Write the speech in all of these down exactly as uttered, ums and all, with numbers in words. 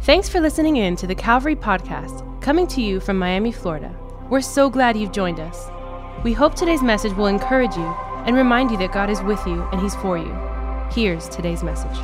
Thanks for listening in to the Calvary Podcast, coming to you from Miami, Florida. We're so glad you've joined us. We hope today's message will encourage you and remind you that God is with you and He's for you. Here's today's message.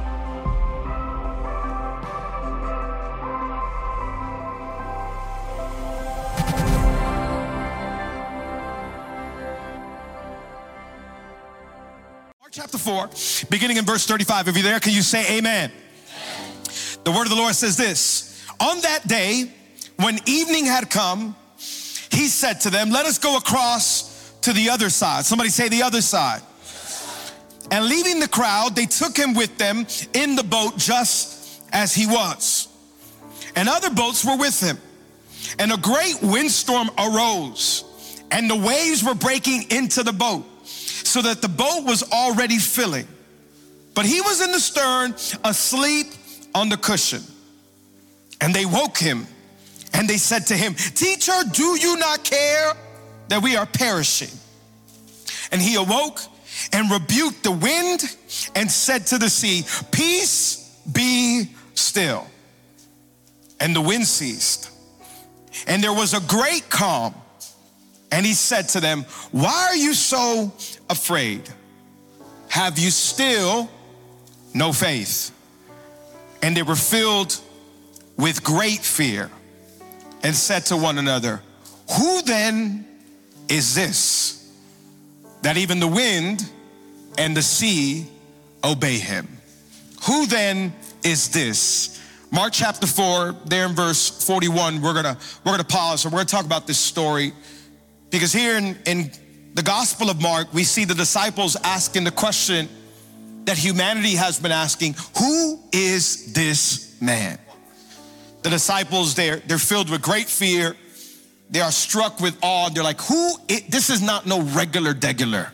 Mark chapter four, beginning in verse thirty-five. If you're there, can you say amen? The word of the Lord says this: on that day, when evening had come, he said to them, let us go across to the other side. Somebody say the other side. And leaving the crowd, they took him with them in the boat just as he was. And other boats were with him. And a great windstorm arose, and the waves were breaking into the boat, so that the boat was already filling. But he was in the stern, asleep on the cushion. And they woke him, and they said to him, Teacher, do you not care that we are perishing? And he awoke and rebuked the wind and said to the sea, Peace, be still. And the wind ceased, and there was a great calm. And he said to them, why are you so afraid? Have you still no faith? And they were filled with great fear and said to one another, who then is this, that even the wind and the sea obey him? Who then is this? Mark chapter four, there in verse forty-one, we're gonna we're gonna pause and we're gonna talk about this story, because here in, in the Gospel of Mark, we see the disciples asking the question that humanity has been asking: who is this man? The disciples, they're, they're filled with great fear. They are struck with awe. They're like, who? It, this is not no regular degular.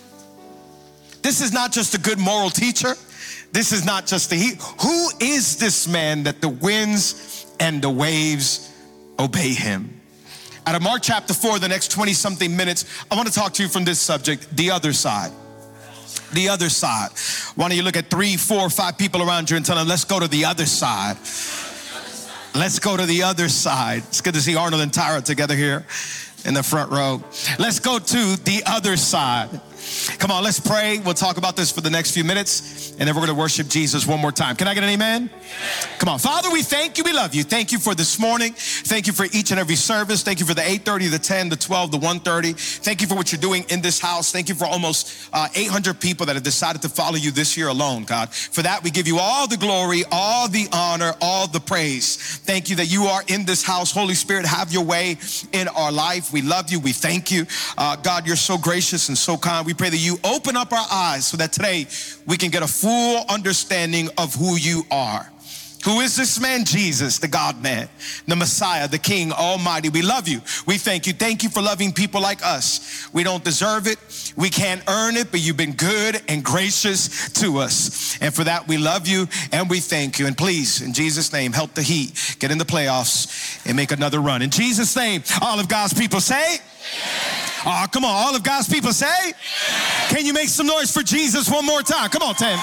This is not just a good moral teacher. This is not just a he. Who is this man that the winds and the waves obey him? Out of Mark chapter four, the next twenty something minutes, I want to talk to you from this subject, the other side. The other side. Why don't you look at three, four, five people around you and tell them, let's go to the other side. Let's go to the other side. It's good to see Arnold and Tyra together here in the front row. Let's go to the other side. Come on, let's pray. We'll talk about this for the next few minutes, and then we're going to worship Jesus one more time. Can I get an amen? Amen. Come on. Father, we thank you. We love you. Thank you for this morning. Thank you for each and every service. Thank you for the eight thirty, the ten, the twelve, the one thirty. Thank you for what you're doing in this house. Thank you for almost uh, eight hundred people that have decided to follow you this year alone, God. For that, we give you all the glory, all the honor, all the praise. Thank you that you are in this house. Holy Spirit, have your way in our life. We love you. We thank you. Uh, God, you're so gracious and so kind. We pray that you open up our eyes so that today we can get a full understanding of who you are. Who is this man? Jesus, the God-man, the Messiah, the King Almighty. We love you. We thank you. Thank you for loving people like us. We don't deserve it. We can't earn it, but you've been good and gracious to us. And for that, we love you and we thank you. And please, in Jesus' name, help the Heat get in the playoffs and make another run. In Jesus' name, all of God's people say, oh, come on. All of God's people say, can you make some noise for Jesus one more time? Come on, Tim.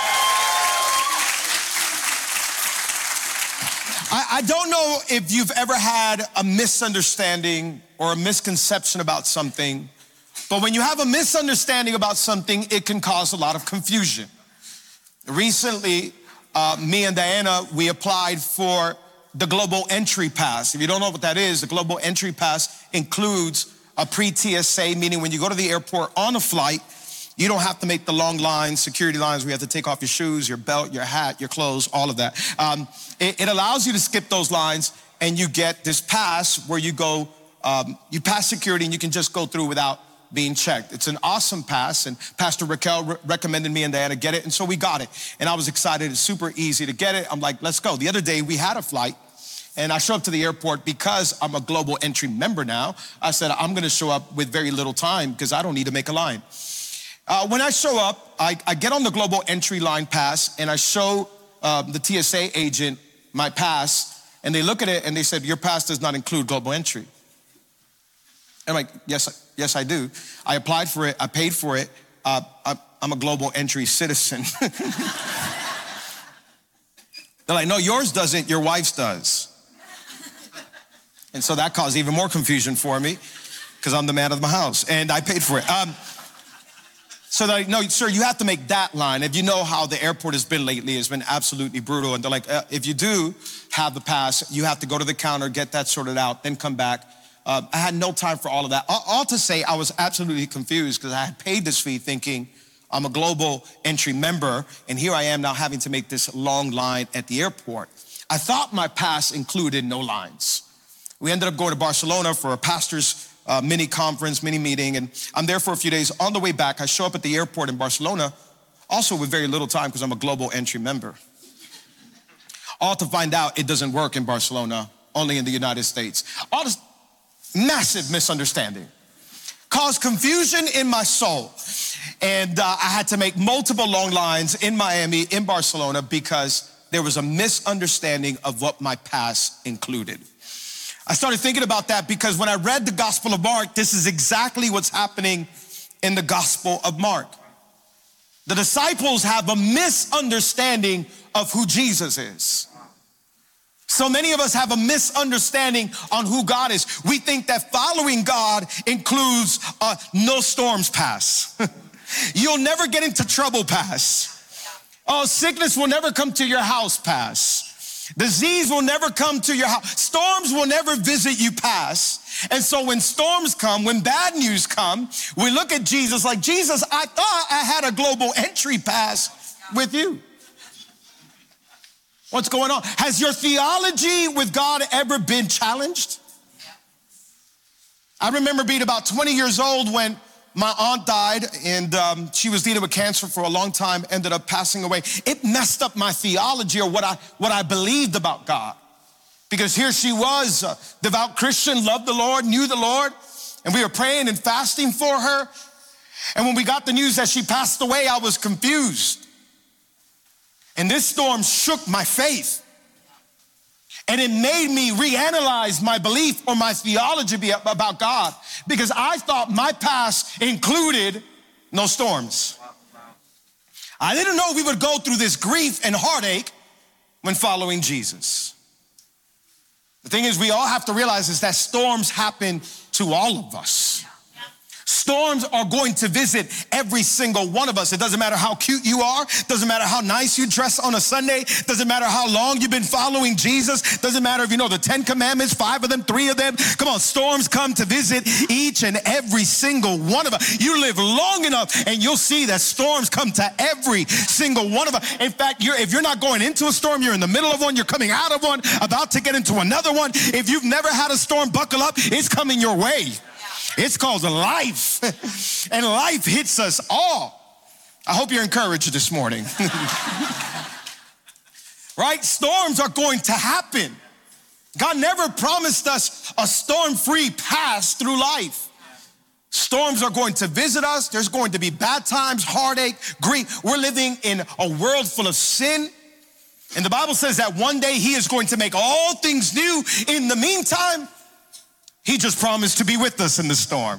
I, I don't know if you've ever had a misunderstanding or a misconception about something, but when you have a misunderstanding about something, it can cause a lot of confusion. Recently, uh, me and Diana, we applied for the Global Entry Pass. If you don't know what that is, the Global Entry Pass includes a pre-T S A, meaning when you go to the airport on a flight, you don't have to make the long lines, security lines, where you have to take off your shoes, your belt, your hat, your clothes, all of that. Um, it, it allows you to skip those lines, and you get this pass where you go, um, you pass security, and you can just go through without being checked. It's an awesome pass, and Pastor Raquel re- recommended me and Diana get it, and so we got it. And I was excited. It's super easy to get it. I'm like, let's go. The other day, we had a flight, and I show up to the airport because I'm a Global Entry member now. I said, I'm going to show up with very little time because I don't need to make a line. Uh, when I show up, I, I get on the Global Entry line pass, and I show uh, the T S A agent my pass, and they look at it and they said, your pass does not include Global Entry. And I'm like, yes, yes, I do. I applied for it. I paid for it. Uh, I, I'm a Global Entry citizen. They're like, no, yours doesn't, your wife's does. And so that caused even more confusion for me because I'm the man of my house and I paid for it. Um, so they're like, no, sir, you have to make that line. If you know how the airport has been lately, it's been absolutely brutal. And they're like, uh, if you do have the pass, you have to go to the counter, get that sorted out, then come back. Uh, I had no time for all of that. All, all to say, I was absolutely confused because I had paid this fee thinking I'm a global entry member, and here I am now having to make this long line at the airport. I thought my pass included no lines. We ended up going to Barcelona for a pastor's uh, mini conference, mini meeting, and I'm there for a few days. On the way back, I show up at the airport in Barcelona, also with very little time because I'm a global entry member. All to find out it doesn't work in Barcelona, only in the United States. All this massive misunderstanding caused confusion in my soul. And uh, I had to make multiple long lines in Miami, in Barcelona, because there was a misunderstanding of what my pass included. I started thinking about that because when I read the Gospel of Mark, this is exactly what's happening in the Gospel of Mark. The disciples have a misunderstanding of who Jesus is. So many of us have a misunderstanding on who God is. We think that following God includes a no storms pass. You'll never get into trouble pass. Oh, sickness will never come to your house pass. Disease will never come to your house. Storms will never visit you pass. And so when storms come, when bad news come, we look at Jesus like, Jesus, I thought I had a global entry pass with you. What's going on? Has your theology with God ever been challenged? I remember being about twenty years old when my aunt died, and um, she was dealing with cancer for a long time, ended up passing away. It messed up my theology or what I, what I believed about God. Because here she was, a devout Christian, loved the Lord, knew the Lord, and we were praying and fasting for her. And when we got the news that she passed away, I was confused. And this storm shook my faith. And it made me reanalyze my belief or my theology about God, because I thought my past included no storms. I didn't know we would go through this grief and heartache when following Jesus. The thing is, we all have to realize is that storms happen to all of us. Storms are going to visit every single one of us. It doesn't matter how cute you are. Doesn't matter how nice you dress on a Sunday. Doesn't matter how long you've been following Jesus. Doesn't matter if you know the Ten Commandments, five of them, three of them. Come on, storms come to visit each and every single one of us. You live long enough and you'll see that storms come to every single one of us. In fact, you're, if you're not going into a storm, you're in the middle of one, you're coming out of one, about to get into another one. If you've never had a storm, buckle up. It's coming your way. It's called life, and life hits us all. I hope you're encouraged this morning. Right? Storms are going to happen. God never promised us a storm-free pass through life. Storms are going to visit us. There's going to be bad times, heartache, grief. We're living in a world full of sin. And the Bible says that one day he is going to make all things new. In the meantime, he just promised to be with us in the storm.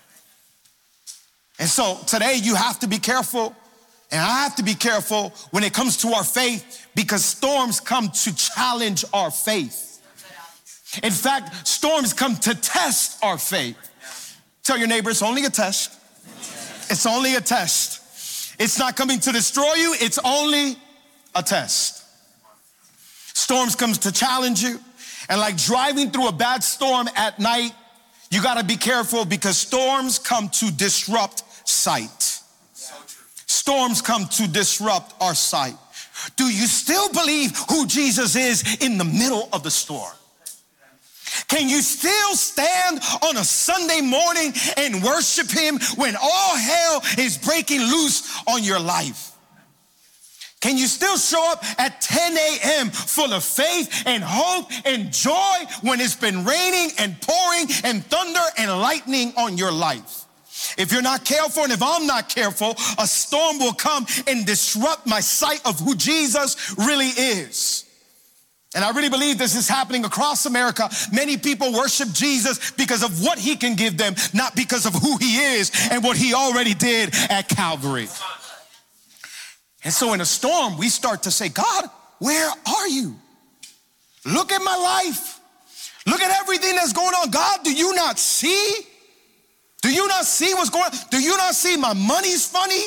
And so today you have to be careful, and I have to be careful when it comes to our faith, because storms come to challenge our faith. In fact, storms come to test our faith. Tell your neighbor, it's only a test. It's only a test. It's not coming to destroy you, it's only a test. Storms comes to challenge you. And like driving through a bad storm at night, you gotta be careful, because storms come to disrupt sight. Storms come to disrupt our sight. Do you still believe who Jesus is in the middle of the storm? Can you still stand on a Sunday morning and worship him when all hell is breaking loose on your life? Can you still show up at ten a.m. full of faith and hope and joy when it's been raining and pouring and thunder and lightning on your life? If you're not careful, and if I'm not careful, a storm will come and disrupt my sight of who Jesus really is. And I really believe this is happening across America. Many people worship Jesus because of what he can give them, not because of who he is and what he already did at Calvary. And so in a storm, we start to say, God, where are you? Look at my life. Look at everything that's going on. God, do you not see? Do you not see what's going on? Do you not see my money's funny?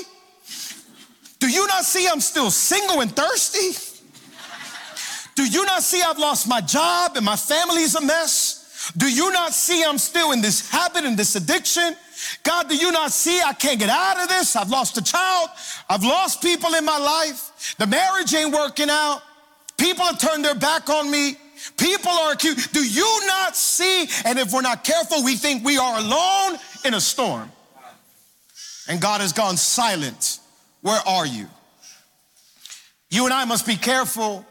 Do you not see I'm still single and thirsty? Do you not see I've lost my job and my family's a mess? Do you not see I'm still in this habit and this addiction? God, do you not see I can't get out of this? I've lost a child. I've lost people in my life. The marriage ain't working out. People have turned their back on me. People are accused. Do you not see? And if we're not careful, we think we are alone in a storm. And God has gone silent. Where are you? You and I must be careful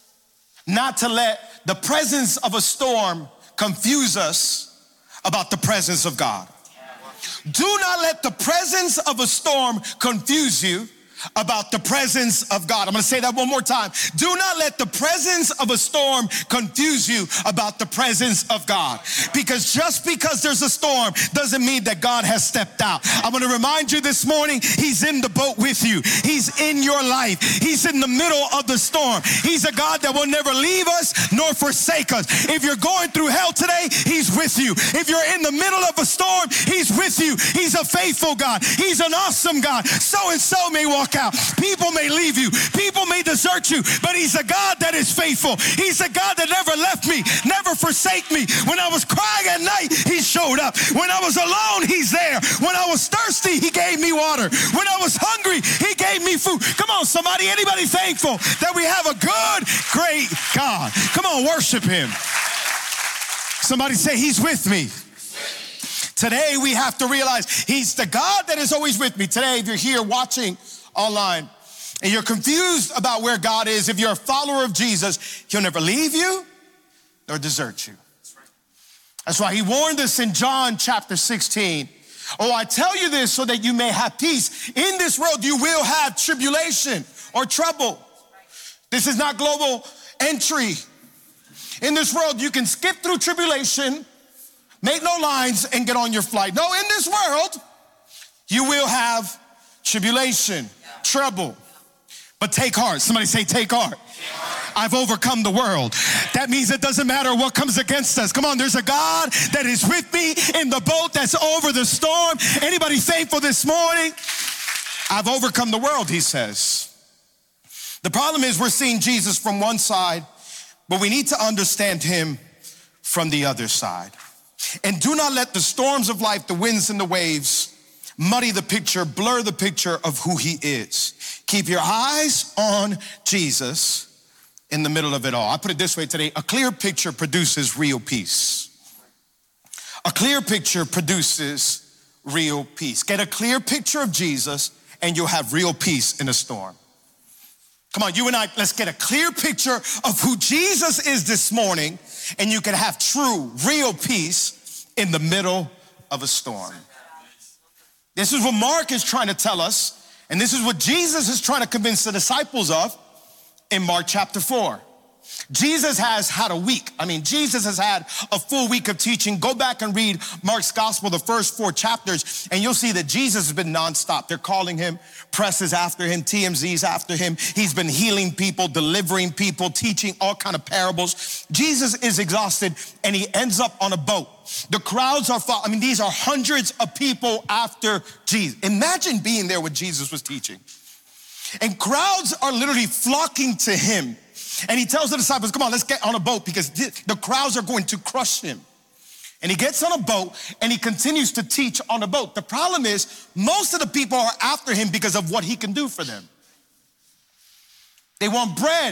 not to let the presence of a storm confuse us about the presence of God. Do not let the presence of a storm confuse you about the presence of God. I'm gonna say that one more time. Do not let the presence of a storm confuse you about the presence of God. Because just because there's a storm doesn't mean that God has stepped out. I'm gonna remind you this morning, he's in the boat with you. He's in your life. He's in the middle of the storm. He's a God that will never leave us nor forsake us. If you're going through hell today, he's with you. If you're in the middle of a storm, he's with you. He's a faithful God. He's an awesome God. So and so may walk out. People may leave you. People may desert you, but he's a God that is faithful. He's a God that never left me, never forsake me. When I was crying at night, he showed up. When I was alone, he's there. When I was thirsty, he gave me water. When I was hungry, he gave me food. Come on, somebody, anybody thankful that we have a good, great God? Come on, worship him. Somebody say, he's with me. Today, we have to realize he's the God that is always with me. Today, if you're here watching online and you're confused about where God is, if you're a follower of Jesus, he'll never leave you nor desert you. That's why he warned us in John chapter sixteen. Oh, I tell you this so that you may have peace. In this world, you will have tribulation or trouble. This is not global entry. In this world, you can skip through tribulation, make no lines, and get on your flight. No, in this world, you will have tribulation, trouble. But take heart. Somebody say, take heart. I've overcome the world. That means it doesn't matter what comes against us. Come on, there's a God that is with me in the boat that's over the storm. Anybody thankful this morning? I've overcome the world, he says. The problem is we're seeing Jesus from one side, but we need to understand him from the other side. And do not let the storms of life, the winds and the waves, muddy the picture, blur the picture of who he is. Keep your eyes on Jesus in the middle of it all. I put it this way today: a clear picture produces real peace. A clear picture produces real peace. Get a clear picture of Jesus and you'll have real peace in a storm. Come on, you and I, let's get a clear picture of who Jesus is this morning, and you can have true, real peace in the middle of a storm. This is what Mark is trying to tell us, and this is what Jesus is trying to convince the disciples of in Mark chapter four. Jesus has had a week. I mean, Jesus has had a full week of teaching. Go back and read Mark's gospel, the first four chapters, and you'll see that Jesus has been nonstop. They're calling him, press is after him, T M Z's after him. He's been healing people, delivering people, teaching all kind of parables. Jesus is exhausted, and he ends up on a boat. The crowds are, I mean, these are hundreds of people after Jesus. Imagine being there when Jesus was teaching. And crowds are literally flocking to him. And he tells the disciples, come on, let's get on a boat because the crowds are going to crush him. And he gets on a boat and he continues to teach on a boat. The problem is most of the people are after him because of what he can do for them. They want bread.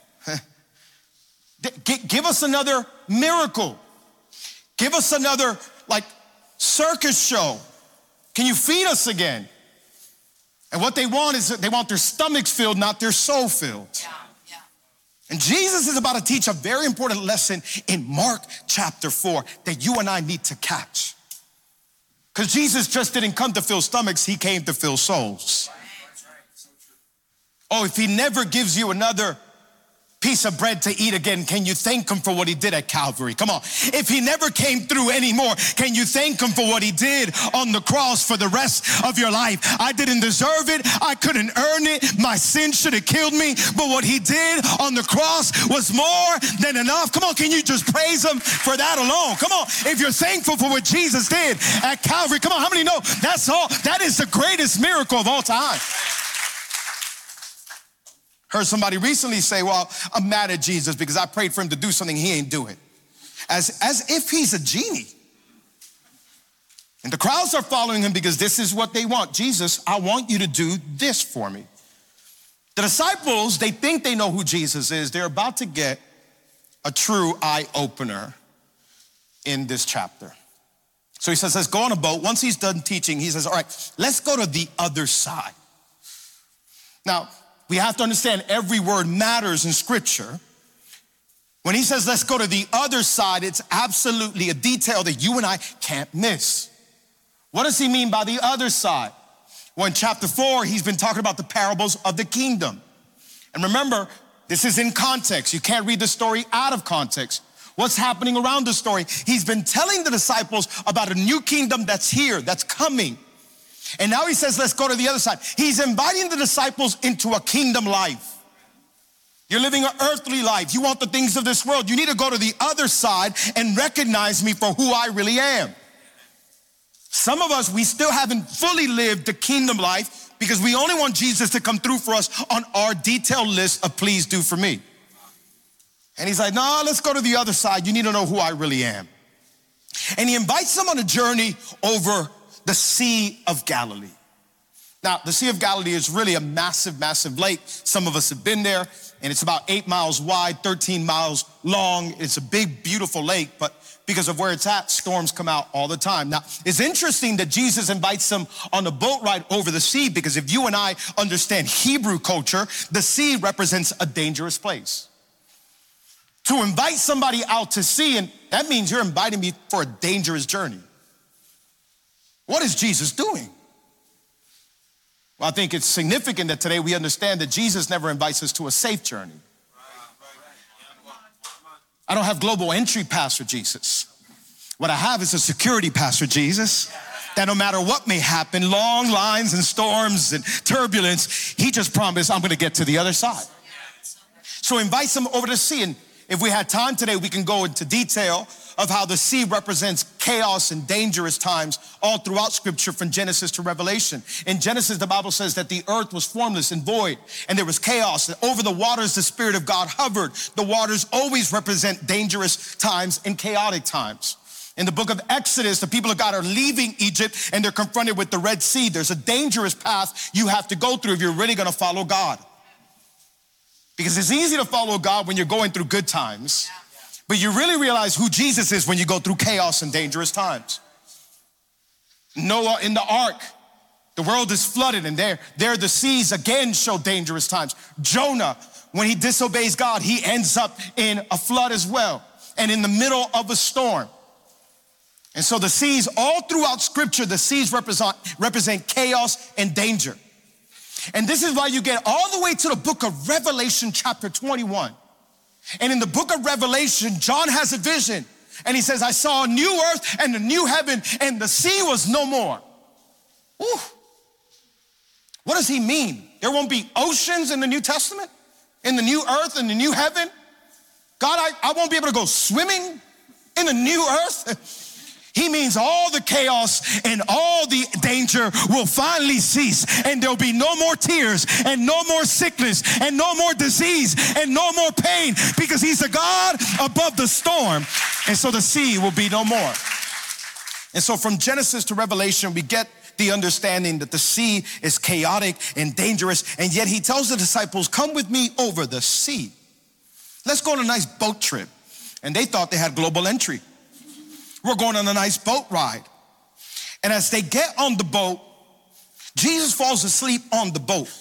Give us another miracle. Give us another like circus show. Can you feed us again? And what they want is they want their stomachs filled, not their soul filled. Yeah. And Jesus is about to teach a very important lesson in Mark chapter four that you and I need to catch. Because Jesus just didn't come to fill stomachs, he came to fill souls. Oh, if he never gives you another piece of bread to eat again, can you thank him for what he did at Calvary? Come on. If he never came through anymore, can you thank him for what he did on the cross for the rest of your life? I didn't deserve it. I couldn't earn it. My sin should have killed me. But what he did on the cross was more than enough. Come on, can you just praise him for that alone? Come on, if you're thankful for what Jesus did at Calvary, come on, how many know that's all? That is the greatest miracle of all time. Heard somebody recently say, well, I'm mad at Jesus because I prayed for him to do something he ain't doing. As, as if he's a genie. And the crowds are following him because this is what they want. Jesus, I want you to do this for me. The disciples, they think they know who Jesus is. They're about to get a true eye-opener in this chapter. So he says, let's go on a boat. Once he's done teaching, he says, all right, let's go to the other side. Now, we have to understand every word matters in Scripture. When he says, let's go to the other side, it's absolutely a detail that you and I can't miss. What does he mean by the other side? Well, in chapter four, he's been talking about the parables of the kingdom. And remember, this is in context. You can't read the story out of context. What's happening around the story? He's been telling the disciples about a new kingdom that's here, that's coming. And now he says, let's go to the other side. He's inviting the disciples into a kingdom life. You're living an earthly life. You want the things of this world. You need to go to the other side and recognize me for who I really am. Some of us, we still haven't fully lived the kingdom life because we only want Jesus to come through for us on our detailed list of please do for me. And he's like, no, let's go to the other side. You need to know who I really am. And he invites them on a journey over the Sea of Galilee. Now, the Sea of Galilee is really a massive, massive lake. Some of us have been there, and it's about eight miles wide, thirteen miles long. It's a big, beautiful lake, but because of where it's at, storms come out all the time. Now, it's interesting that Jesus invites them on a boat ride over the sea because if you and I understand Hebrew culture, the sea represents a dangerous place. To invite somebody out to sea, and that means you're inviting me for a dangerous journey. What is Jesus doing? Well, I think it's significant that today we understand that Jesus never invites us to a safe journey. I don't have global entry pass for Jesus. What I have is a security pass for Jesus. That no matter what may happen, long lines and storms and turbulence, he just promised I'm gonna get to the other side. So invite them over to sea. And if we had time today, we can go into detail of how the sea represents chaos and dangerous times all throughout Scripture from Genesis to Revelation. In Genesis, the Bible says that the earth was formless and void, and there was chaos. And over the waters, the Spirit of God hovered. The waters always represent dangerous times and chaotic times. In the book of Exodus, the people of God are leaving Egypt, and they're confronted with the Red Sea. There's a dangerous path you have to go through if you're really gonna follow God. Because it's easy to follow God when you're going through good times. But you really realize who Jesus is when you go through chaos and dangerous times. Noah in the ark, the world is flooded, and there, there the seas again show dangerous times. Jonah, when he disobeys God, he ends up in a flood as well, and in the middle of a storm. And so the seas, all throughout Scripture, the seas represent, represent chaos and danger. And this is why you get all the way to the book of Revelation chapter twenty-one. And in the book of Revelation, John has a vision. And he says, I saw a new earth and a new heaven, and the sea was no more. Ooh. What does he mean? There won't be oceans in the New Testament? In the new earth and the new heaven? God, I, I won't be able to go swimming in the new earth? He means all the chaos and all the danger will finally cease, and there'll be no more tears and no more sickness and no more disease and no more pain, because he's the God above the storm. And so the sea will be no more. And so from Genesis to Revelation, we get the understanding that the sea is chaotic and dangerous, and yet he tells the disciples, come with me over the sea. Let's go on a nice boat trip. And they thought they had global entry. We're going on a nice boat ride. And as they get on the boat, Jesus falls asleep on the boat.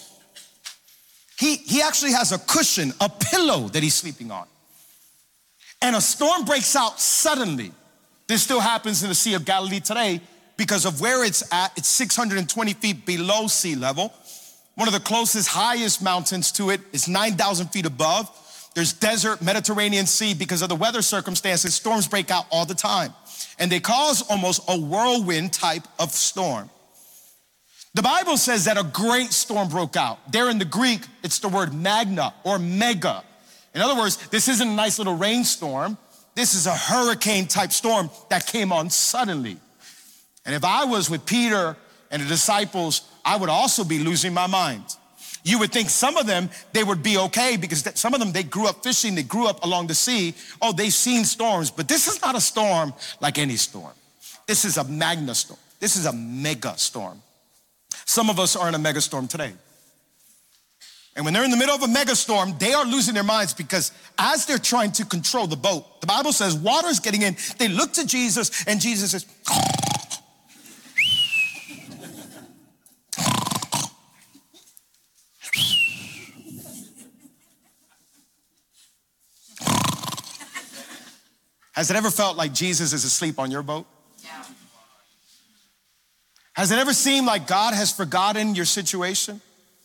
He, he actually has a cushion, a pillow that he's sleeping on. And a storm breaks out suddenly. This still happens in the Sea of Galilee today because of where it's at. It's six hundred twenty feet below sea level. One of the closest, highest mountains to it is nine thousand feet above. there's desert, Mediterranean Sea. Because of the weather circumstances, storms break out all the time. And they cause almost a whirlwind type of storm. The Bible says that a great storm broke out. There in the Greek, it's the word magna or mega. In other words, this isn't a nice little rainstorm. This is a hurricane type storm that came on suddenly. And if I was with Peter and the disciples, I would also be losing my mind. You would think some of them, they would be okay because some of them, they grew up fishing, they grew up along the sea. Oh, they've seen storms, but this is not a storm like any storm. This is a magna storm. This is a mega storm. Some of us are in a mega storm today. And when they're in the middle of a mega storm, they are losing their minds because as they're trying to control the boat, the Bible says water is getting in. They look to Jesus and Jesus says, has it ever felt like Jesus is asleep on your boat? Yeah. Has it ever seemed like God has forgotten your situation?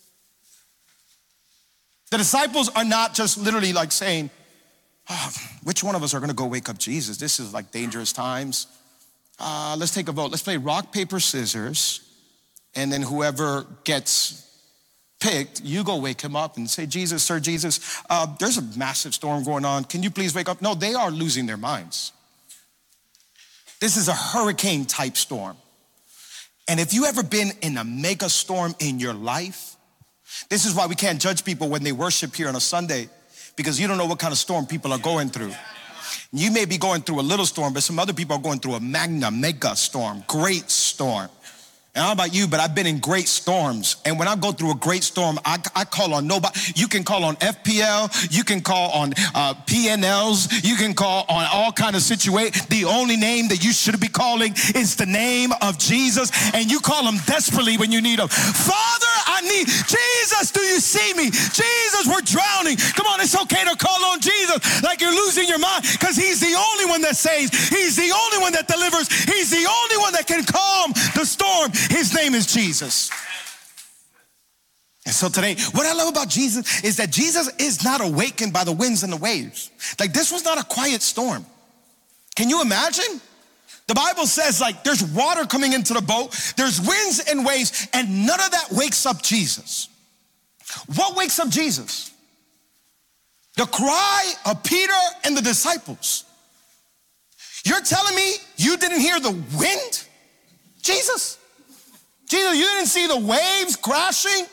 The disciples are not just literally like saying, oh, which one of us are gonna go wake up Jesus? This is like dangerous times. Uh, let's take a vote. Let's play rock, paper, scissors. And then whoever gets picked, you go wake him up and say, Jesus, Sir Jesus, uh, there's a massive storm going on. Can you please wake up? No, they are losing their minds. This is a hurricane type storm. And if you ever been in a mega storm in your life, this is why we can't judge people when they worship here on a Sunday, because you don't know what kind of storm people are going through. You may be going through a little storm, but some other people are going through a magna, mega storm, great storm. And I don't know about you, but I've been in great storms. And when I go through a great storm, I, I call on nobody. You can call on F P L. You can call on uh, P N Ls. You can call on all kind of situations. The only name that you should be calling is the name of Jesus. And you call him desperately when you need him. Father, I need Jesus. Do you see me? Jesus, we're drowning. Come on, it's okay to call on Jesus like you're losing your mind, because he's the only one that saves. He's the only one that delivers. He's the only one that can calm the storm. His name is Jesus. And so today, what I love about Jesus is that Jesus is not awakened by the winds and the waves. Like, this was not a quiet storm. Can you imagine? The Bible says, like, there's water coming into the boat, there's winds and waves, and none of that wakes up Jesus. What wakes up Jesus? The cry of Peter and the disciples. You're telling me you didn't hear the wind? Jesus? Jesus, you didn't see the waves crashing?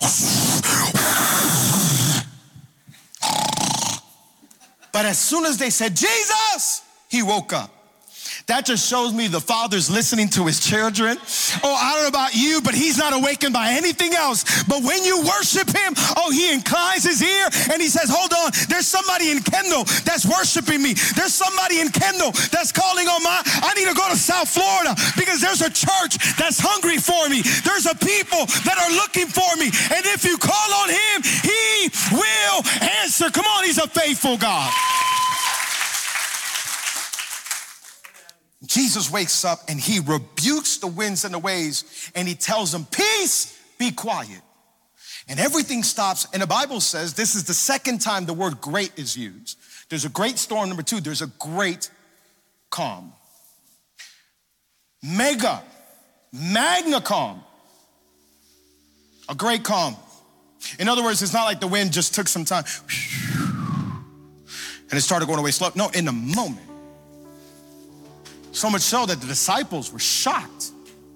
But as soon as they said, Jesus, he woke up. That just shows me the Father's listening to his children. Oh, I don't know about you, but he's not awakened by anything else. But when you worship him, oh, he inclines his ear and he says, hold on, there's somebody in Kendall that's worshiping me. There's somebody in Kendall that's calling on my, I need to go to South Florida because there's a church that's hungry for me. There's a people that are looking for me. And if you call on him, he will answer. Come on, he's a faithful God. Jesus wakes up and he rebukes the winds and the waves and he tells them, peace, be quiet. And everything stops. And the Bible says this is the second time the word great is used. There's a great storm. Number two, there's a great calm. Mega, magna calm. A great calm. In other words, it's not like the wind just took some time and it started going away slow. No, in a moment. So much so that the disciples were shocked.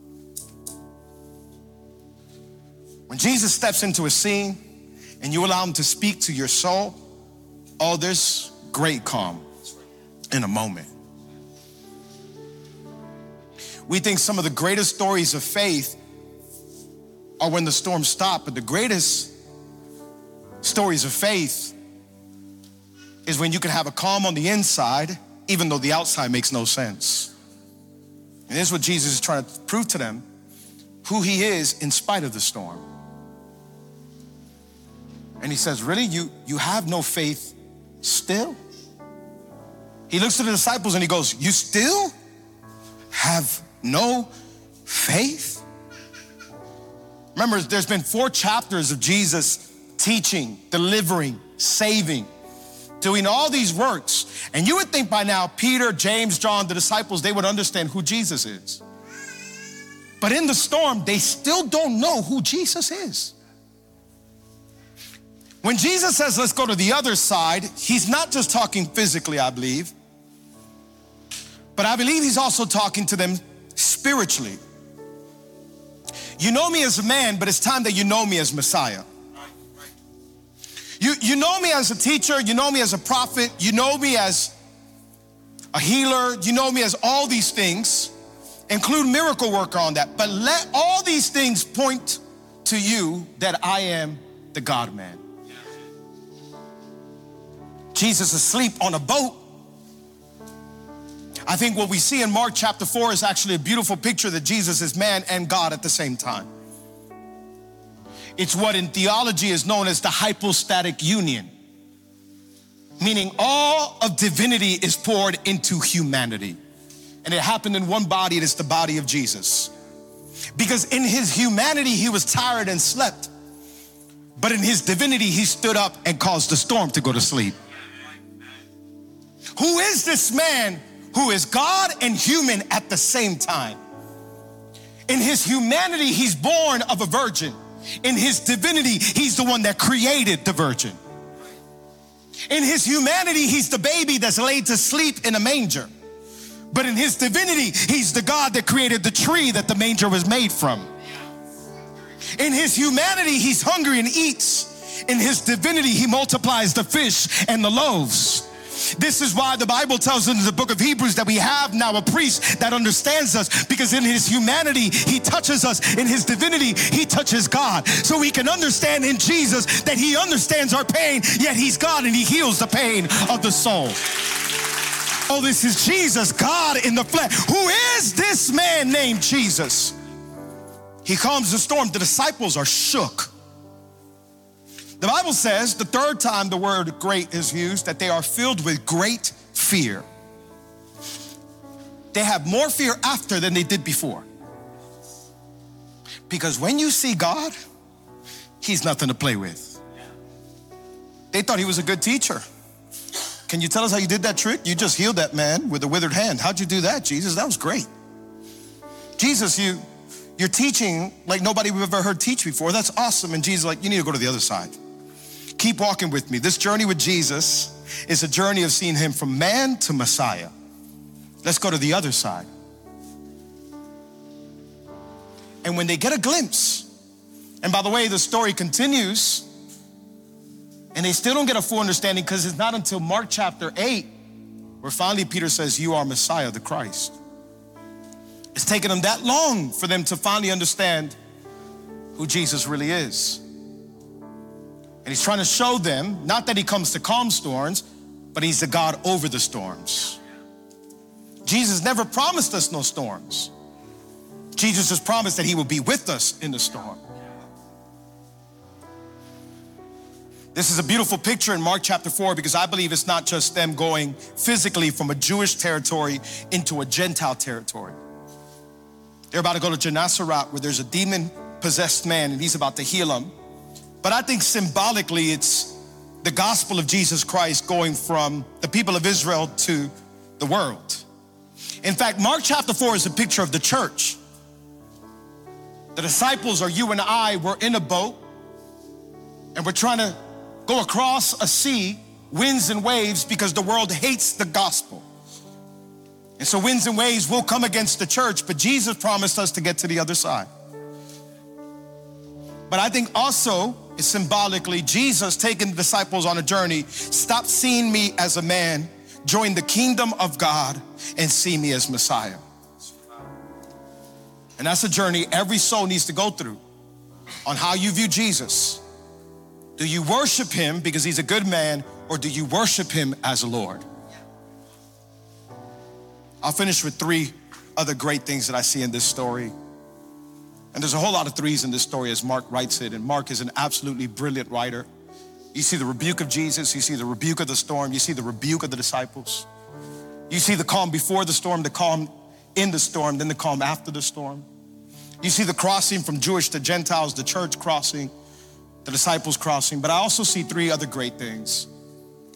When Jesus steps into a scene and you allow him to speak to your soul, oh, there's great calm in a moment. We think some of the greatest stories of faith are when the storms stop, but the greatest stories of faith is when you can have a calm on the inside even though the outside makes no sense. And this is what Jesus is trying to prove to them, who he is in spite of the storm. And he says, really, you, you have no faith still? He looks to the disciples and he goes, you still have no faith? Remember, there's been four chapters of Jesus teaching, delivering, saving. doing all these works. And you would think by now, Peter, James, John, the disciples, they would understand who Jesus is. But in the storm, they still don't know who Jesus is. When Jesus says, let's go to the other side, he's not just talking physically, I believe, but I believe he's also talking to them spiritually. You know me as a man, but it's time that you know me as Messiah. You, you know me as a teacher, you know me as a prophet, you know me as a healer, you know me as all these things, include miracle worker on that. But let all these things point to you that I am the God-man. Jesus asleep on a boat. I think what we see in Mark chapter four is actually a beautiful picture that Jesus is man and God at the same time. It's what in theology is known as the hypostatic union, meaning all of divinity is poured into humanity. And it happened in one body, it is the body of Jesus. Because in his humanity, he was tired and slept. But in his divinity, he stood up and caused the storm to go to sleep. Who is this man who is God and human at the same time? In his humanity, he's born of a virgin. In his divinity, he's the one that created the virgin. In his humanity, he's the baby that's laid to sleep in a manger. But in his divinity, he's the God that created the tree that the manger was made from. In his humanity, he's hungry and eats. In his divinity, he multiplies the fish and the loaves. This is why the Bible tells us in the book of Hebrews that we have now a priest that understands us, because in his humanity, he touches us. In his divinity, he touches God. So we can understand in Jesus that he understands our pain, yet he's God and he heals the pain of the soul. Oh, this is Jesus, God in the flesh. Who is this man named Jesus? He calms the storm. The disciples are shook. The Bible says, the third time the word great is used, that they are filled with great fear. They have more fear after than they did before. Because when you see God, he's nothing to play with. They thought he was a good teacher. Can you tell us how you did that trick? You just healed that man with a withered hand. How'd you do that, Jesus? That was great. Jesus, you, you're teaching like nobody we've ever heard teach before. That's awesome. And Jesus is like, you need to go to the other side. Keep walking with me. This journey with Jesus is a journey of seeing him from man to Messiah. Let's go to the other side. And when they get a glimpse, and by the way, the story continues, and they still don't get a full understanding, because it's not until Mark chapter eight where finally Peter says, you are Messiah, the Christ. It's taken them that long for them to finally understand who Jesus really is. And he's trying to show them, not that he comes to calm storms, but he's the God over the storms. Jesus never promised us no storms. Jesus just promised that he will be with us in the storm. This is a beautiful picture in Mark chapter four, because I believe it's not just them going physically from a Jewish territory into a Gentile territory. They're about to go to Gennesaret, where there's a demon-possessed man, and he's about to heal him. But I think symbolically it's the gospel of Jesus Christ going from the people of Israel to the world. In fact, Mark chapter four is a picture of the church. The disciples, or you and I, were in a boat, and we're trying to go across a sea, winds and waves, because the world hates the gospel. And so winds and waves will come against the church, but Jesus promised us to get to the other side. But I think also, it's symbolically Jesus taking the disciples on a journey. Stop seeing me as a man, join the kingdom of God, and see me as Messiah. And that's a journey every soul needs to go through on how you view Jesus. Do you worship him because he's a good man, or do you worship him as Lord? I'll finish with three other great things that I see in this story. And there's a whole lot of threes in this story as Mark writes it, and Mark is an absolutely brilliant writer. You see the rebuke of Jesus, you see the rebuke of the storm, you see the rebuke of the disciples. You see the calm before the storm, the calm in the storm, then the calm after the storm. You see the crossing from Jewish to Gentiles, the church crossing, the disciples crossing. But I also see three other great things.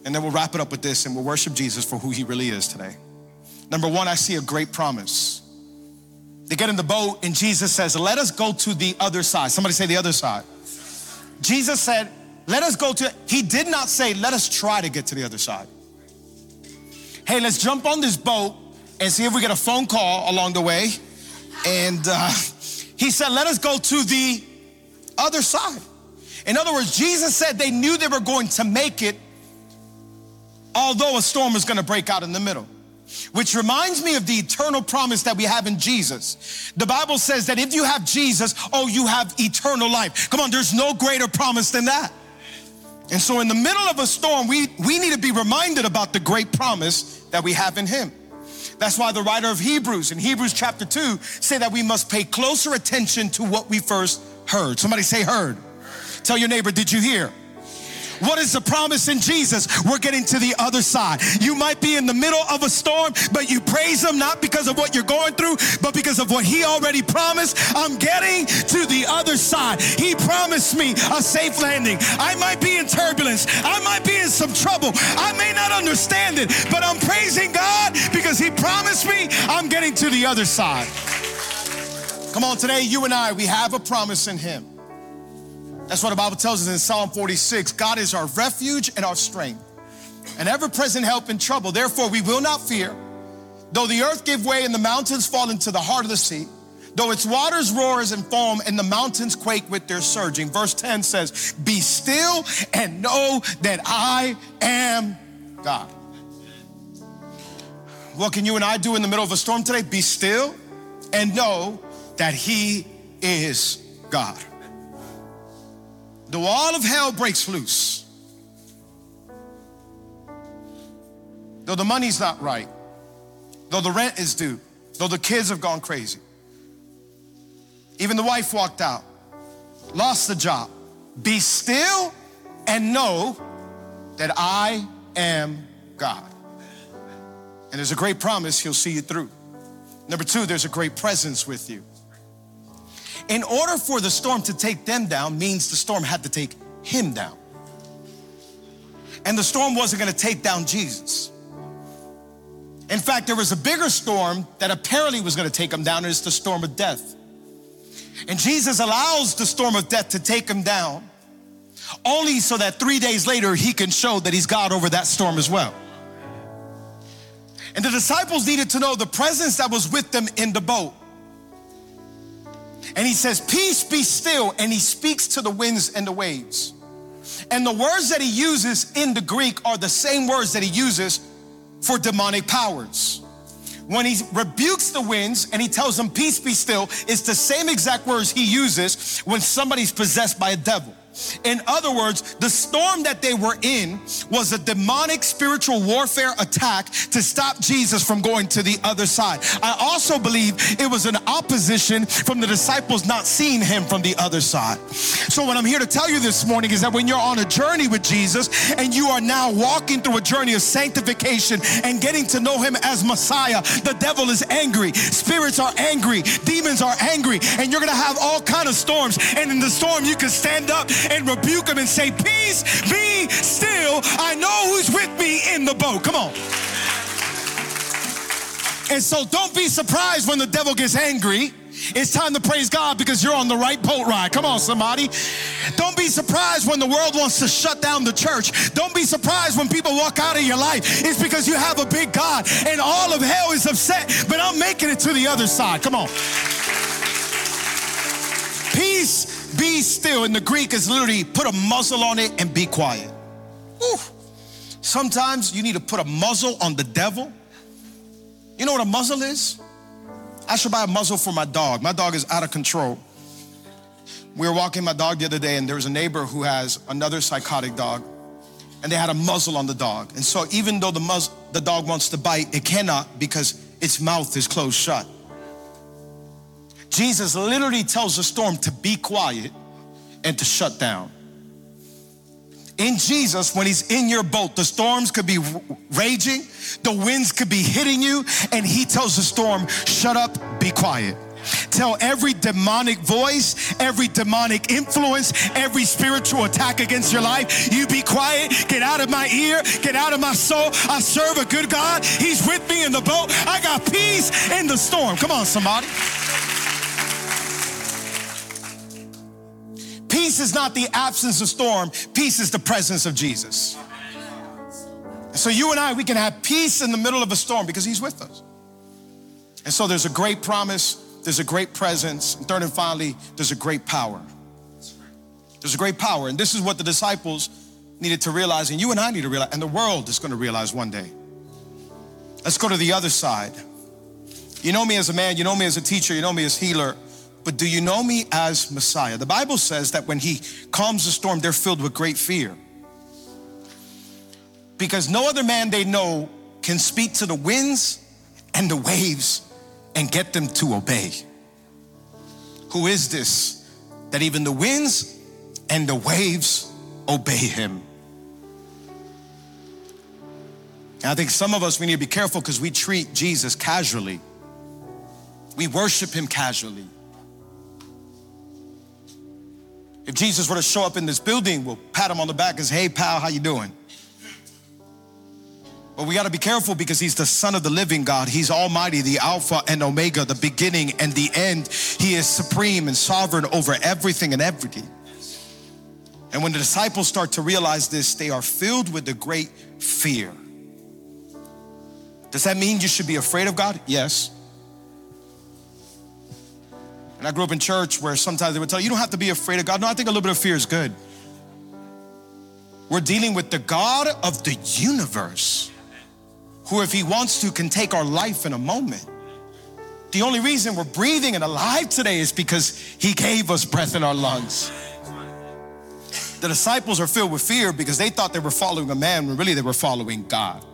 And then we'll wrap it up with this and we'll worship Jesus for who he really is today. Number one, I see a great promise. They get in the boat and Jesus says, let us go to the other side. Somebody say the other side. Jesus said, let us go to, he did not say, let us try to get to the other side. Hey, let's jump on this boat and see if we get a phone call along the way. And uh, he said, let us go to the other side. In other words, Jesus said they knew they were going to make it, although a storm was going to break out in the middle. Which reminds me of the eternal promise that we have in Jesus. The Bible says that if you have Jesus, oh, you have eternal life. Come on, there's no greater promise than that. And so in the middle of a storm, we, we need to be reminded about the great promise that we have in him. That's why the writer of Hebrews, in Hebrews chapter two, say that we must pay closer attention to what we first heard. Somebody say heard. Tell your neighbor, did you hear? What is the promise in Jesus? We're getting to the other side. You might be in the middle of a storm, but you praise him not because of what you're going through, but because of what he already promised. I'm getting to the other side. He promised me a safe landing. I might be in turbulence. I might be in some trouble. I may not understand it, but I'm praising God because he promised me I'm getting to the other side. Come on, today, you and I, we have a promise in him. That's what the Bible tells us in Psalm forty-six. God is our refuge and our strength, an ever-present help in trouble. Therefore, we will not fear, though the earth give way and the mountains fall into the heart of the sea, though its waters roars and foam and the mountains quake with their surging. Verse ten says, be still and know that I am God. What can you and I do in the middle of a storm today? Be still and know that he is God. Though all of hell breaks loose, though the money's not right, though the rent is due, though the kids have gone crazy, even the wife walked out, lost the job, be still and know that I am God. And there's a great promise, he'll see you through. Number two, there's a great presence with you. In order for the storm to take them down means the storm had to take him down. And the storm wasn't going to take down Jesus. In fact, there was a bigger storm that apparently was going to take him down, and it's the storm of death. And Jesus allows the storm of death to take him down only so that three days later he can show that he's God over that storm as well. And the disciples needed to know the presence that was with them in the boat. And he says, peace, be still. And he speaks to the winds and the waves. And the words that he uses in the Greek are the same words that he uses for demonic powers. When he rebukes the winds and he tells them, peace, be still, it's the same exact words he uses when somebody's possessed by a devil. In other words, the storm that they were in was a demonic spiritual warfare attack to stop Jesus from going to the other side. I also believe it was an opposition from the disciples not seeing him from the other side. So what I'm here to tell you this morning is that when you're on a journey with Jesus and you are now walking through a journey of sanctification and getting to know him as Messiah, the devil is angry, spirits are angry, demons are angry, and you're gonna have all kinds of storms. And in the storm, you can stand up and rebuke him and say, peace, be still. I know who's with me in the boat. Come on. And so don't be surprised when the devil gets angry. It's time to praise God because you're on the right boat ride. Come on, somebody. Don't be surprised when the world wants to shut down the church. Don't be surprised when people walk out of your life. It's because you have a big God and all of hell is upset, but I'm making it to the other side. Come on. Peace, be still. In the Greek is literally put a muzzle on it and be quiet. Whew. Sometimes you need to put a muzzle on the devil. You know what a muzzle is? I should buy a muzzle for my dog. My dog is out of control. We were walking my dog the other day and there was a neighbor who has another psychotic dog and they had a muzzle on the dog. And so even though the muzzle, the dog wants to bite, it cannot because its mouth is closed shut. Jesus literally tells the storm to be quiet and to shut down. In Jesus, when he's in your boat, the storms could be raging, the winds could be hitting you, and he tells the storm, shut up, be quiet. Tell every demonic voice, every demonic influence, every spiritual attack against your life, you be quiet, get out of my ear, get out of my soul. I serve a good God. He's with me in the boat. I got peace in the storm. Come on, somebody. Peace is not the absence of storm. Peace is the presence of Jesus. So you and I, we can have peace in the middle of a storm because he's with us. And so there's a great promise, there's a great presence, and third and finally, there's a great power. There's a great power, and this is what the disciples needed to realize, and you and I need to realize, and the world is going to realize one day. Let's go to the other side. You know me as a man, you know me as a teacher, you know me as healer, but do you know me as Messiah? The Bible says that when he calms the storm, they're filled with great fear. Because no other man they know can speak to the winds and the waves and get them to obey. Who is this that even the winds and the waves obey him? And I think some of us, we need to be careful because we treat Jesus casually. We worship him casually. If Jesus were to show up in this building, we'll pat him on the back and say, hey pal, how you doing? But we got to be careful because he's the Son of the living God. He's almighty, the Alpha and Omega, the beginning and the end. He is supreme and sovereign over everything and everything. And when the disciples start to realize this, they are filled with a great fear. Does that mean you should be afraid of God? Yes. And I grew up in church where sometimes they would tell you, you don't have to be afraid of God. No, I think a little bit of fear is good. We're dealing with the God of the universe, who if he wants to can take our life in a moment. The only reason we're breathing and alive today is because he gave us breath in our lungs. The disciples are filled with fear because they thought they were following a man when really they were following God.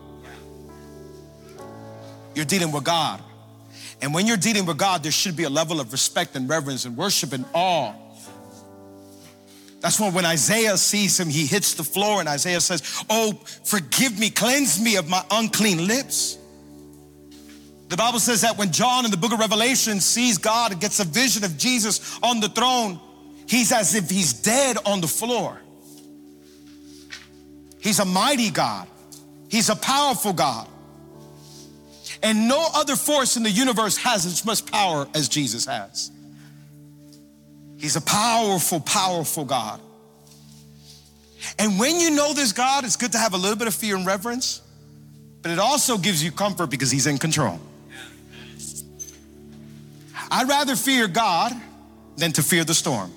You're dealing with God. And when you're dealing with God, there should be a level of respect and reverence and worship and awe. That's why when Isaiah sees him, he hits the floor and Isaiah says, oh, forgive me, cleanse me of my unclean lips. The Bible says that when John in the book of Revelation sees God and gets a vision of Jesus on the throne, he's as if he's dead on the floor. He's a mighty God. He's a powerful God. And no other force in the universe has as much power as Jesus has. He's a powerful, powerful God. And when you know this God, it's good to have a little bit of fear and reverence, but it also gives you comfort because he's in control. I'd rather fear God than to fear the storm.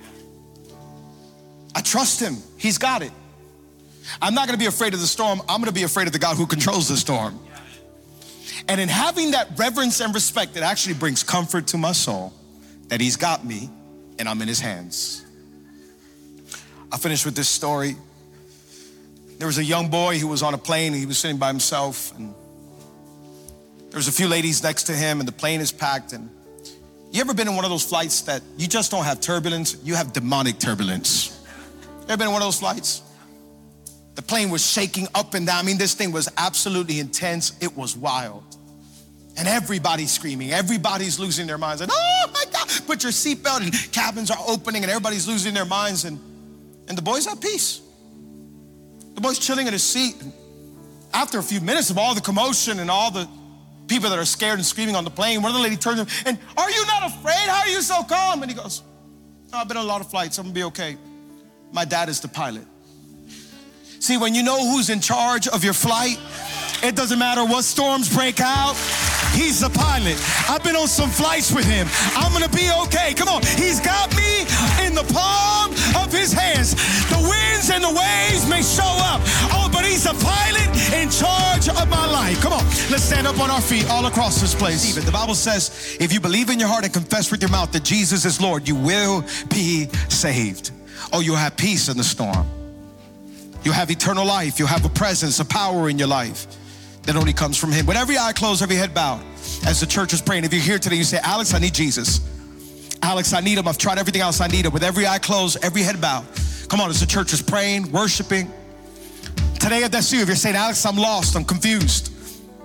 I trust him. He's got it. I'm not going to be afraid of the storm. I'm going to be afraid of the God who controls the storm. And in having that reverence and respect, it actually brings comfort to my soul that he's got me and I'm in his hands. I'll finish with this story. There was a young boy who was on a plane and he was sitting by himself, and there was a few ladies next to him, and the plane is packed. And you ever been in one of those flights that you just don't have turbulence, you have demonic turbulence? You ever been in one of those flights? The plane was shaking up and down. I mean, this thing was absolutely intense. It was wild. And everybody's screaming. Everybody's losing their minds. And oh my God, put your seatbelt, and cabins are opening and everybody's losing their minds. And, and the boy's at peace. The boy's chilling in his seat. And after a few minutes of all the commotion and all the people that are scared and screaming on the plane, one of the ladies turns to him and, are you not afraid? How are you so calm? And he goes, oh, I've been on a lot of flights. I'm gonna be okay. My dad is the pilot. See, when you know who's in charge of your flight, it doesn't matter what storms break out, he's the pilot. I've been on some flights with him. I'm gonna be okay. Come on, he's got me in the palm of his hands. The winds and the waves may show up, oh, but he's the pilot in charge of my life. Come on, let's stand up on our feet all across this place. The Bible says, if you believe in your heart and confess with your mouth that Jesus is Lord, you will be saved. Oh, you'll have peace in the storm. You'll have eternal life. You'll have a presence, a power in your life that only comes from him. With every eye closed, every head bowed, as the church is praying, if you're here today, you say, Alex, I need Jesus. Alex, I need him. I've tried everything else. I need him. With every eye closed, every head bowed. Come on, as the church is praying, worshiping. Today, if that's you, if you're saying, Alex, I'm lost, I'm confused.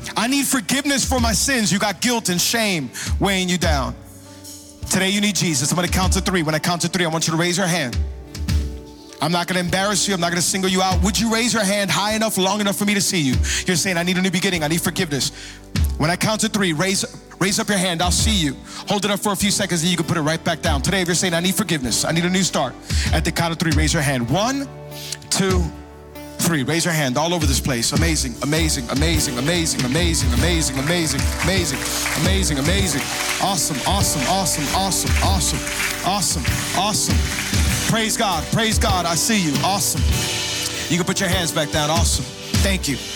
I need forgiveness for my sins. You got guilt and shame weighing you down. Today you need Jesus. I'm gonna count to three. When I count to three, I want you to raise your hand. I'm not gonna embarrass you. I'm not gonna single you out. Would you raise your hand high enough, long enough for me to see you? You're saying, I need a new beginning. I need forgiveness. When I count to three, raise, raise up your hand. I'll see you. Hold it up for a few seconds and you can put it right back down. Today, if you're saying, I need forgiveness, I need a new start, at the count of three, raise your hand. One, two, three. Raise your hand all over this place. Amazing, amazing, amazing, amazing, amazing, amazing, amazing, amazing, amazing, amazing. Awesome, awesome, awesome, awesome, awesome, awesome, awesome. Praise God, praise God, I see you. Awesome. You can put your hands back down. Awesome. Thank you.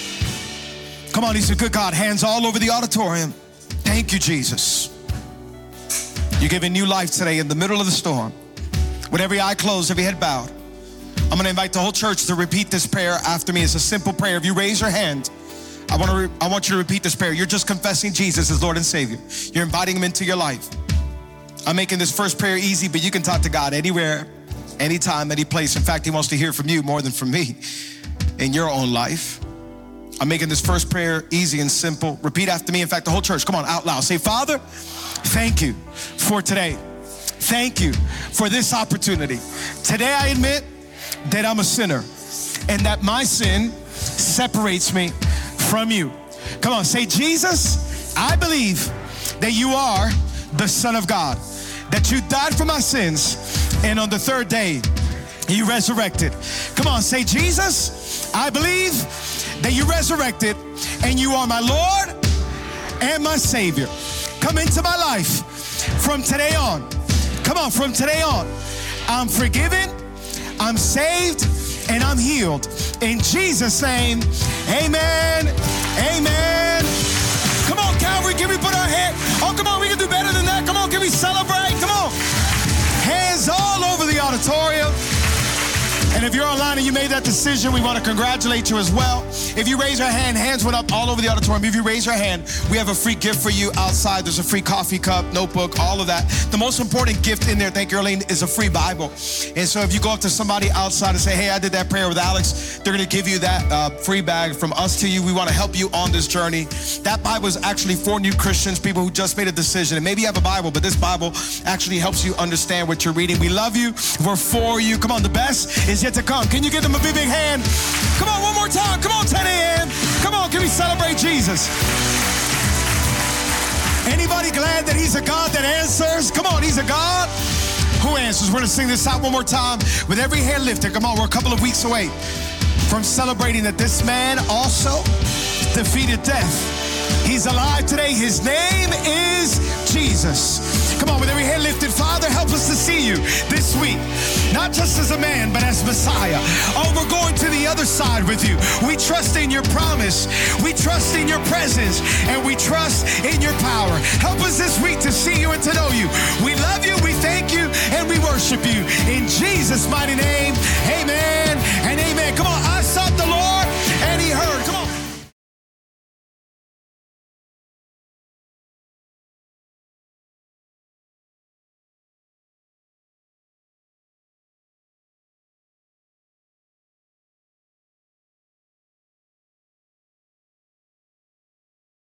Come on, he's a good God. Hands all over the auditorium. Thank you, Jesus. You're giving new life today in the middle of the storm. With every eye closed, every head bowed. I'm gonna invite the whole church to repeat this prayer after me. It's a simple prayer. If you raise your hand, I want to. Re- I want you to repeat this prayer. You're just confessing Jesus as Lord and Savior. You're inviting him into your life. I'm making this first prayer easy, but you can talk to God anywhere, anytime, any place. In fact, he wants to hear from you more than from me in your own life. I'm making this first prayer easy and simple. Repeat after me. In fact, the whole church, come on, out loud. Say, Father, thank you for today. Thank you for this opportunity. Today I admit that I'm a sinner and that my sin separates me from you. Come on, say, Jesus, I believe that you are the Son of God, that you died for my sins, and on the third day, you resurrected. Come on, say, Jesus, I believe that you resurrected and you are my Lord and my Savior. Come into my life from today on. Come on, from today on, I'm forgiven, I'm saved, and I'm healed. In Jesus' name, amen, amen. Come on, Calvary, can we put our hand? Oh, come on, we can do better than that. Come on, can we celebrate? Come on. Hands all over the auditorium. And if you're online and you made that decision, we want to congratulate you as well. If you raise your hand, hands went up all over the auditorium. If you raise your hand, we have a free gift for you outside. There's a free coffee cup, notebook, all of that. The most important gift in there, thank you, Arlene, is a free Bible. And so if you go up to somebody outside and say, hey, I did that prayer with Alex, they're going to give you that uh, free bag from us to you. We want to help you on this journey. That Bible is actually for new Christians, people who just made a decision. And maybe you have a Bible, but this Bible actually helps you understand what you're reading. We love you. We're for you. Come on, the best is yet to come. Can you give them a big, big hand? Come on, one more time. Come on, ten a.m. Come on, can we celebrate Jesus? Anybody glad that he's a God that answers? Come on, he's a God who answers. We're going to sing this out one more time with every hand lifted. Come on, we're a couple of weeks away from celebrating that this man also defeated death. He's alive today. His name is Jesus. Come on, with every hand lifted, Father, help us to see you this week, not just as a man, but as Messiah. Oh, we're going to the other side with you. We trust in your promise. We trust in your presence, and we trust in your power. Help us this week to see you and to know you. We love you, we thank you, and we worship you. In Jesus' mighty name, amen and amen. Come on.